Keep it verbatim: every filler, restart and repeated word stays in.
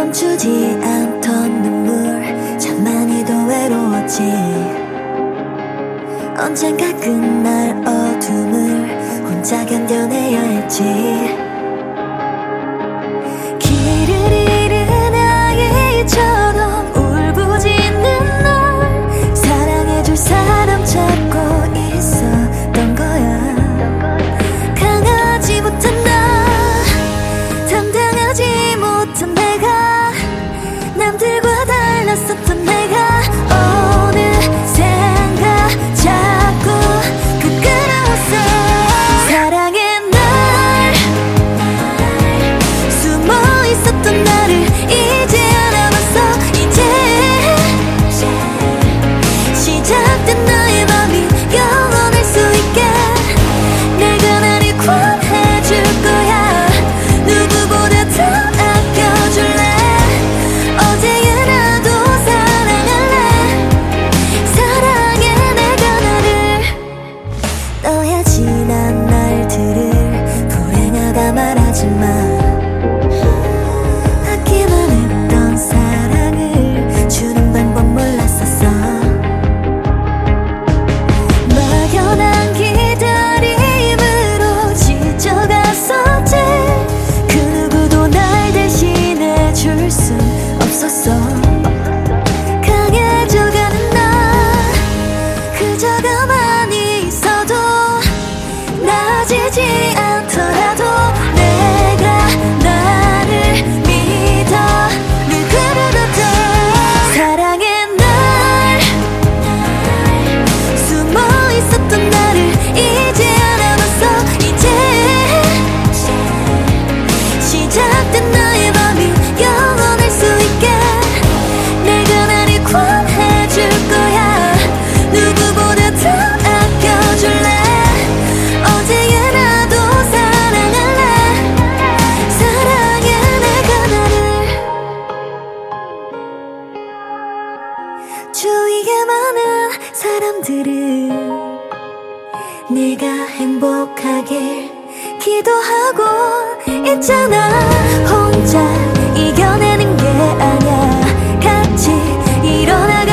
멈추지 않던 눈물 참 많이도 외로웠지. 언젠가 끝날 어둠을 혼자 견뎌내야 했지. 길을 잃은 아이처럼 울부짖는 널 사랑해줄 사람 찾고 있었던 거야. 강하지 못한 나, 당당하지 못한 내가, 남들과 달랐었던 내가 어느샌가 자꾸 부끄러웠어. 사랑해 날, 숨어 있었던 나를 이제 알아봤어. 이제 시작된 나의 맘이 영원할 수 있게 내가 나를 구원해줄 거야. 누구보다 더 아껴줄래. 어제의 나도 사랑할래. 사랑해 내가 나를. 너의 지난 날들을 불행하다 말하지 마. 받기만 했던 사랑을 주는 방법 몰랐었어. 막연한 기다림으로 지쳐갔었지. 그 누구도 날 대신해 줄 순 없었어. 강해져가는 나, 그저 가만히 있어도 나아지지 않더라도 내가 나를 믿어 누구보다 사랑해 날, 숨어 있었던 나를 이제 알아봤어. 이제 시작된 나의 맘이 영원할 수 있게 내가 나를 구원해줄 거야. 누구보다 더 아껴줄래. 어제의 나도 사랑할래. 사랑해 내가 나를. 주위에 많은 사람들은 네가 행복하길 기도하고 있잖아. 혼자 이겨내는 게 아니야. 같이 일어나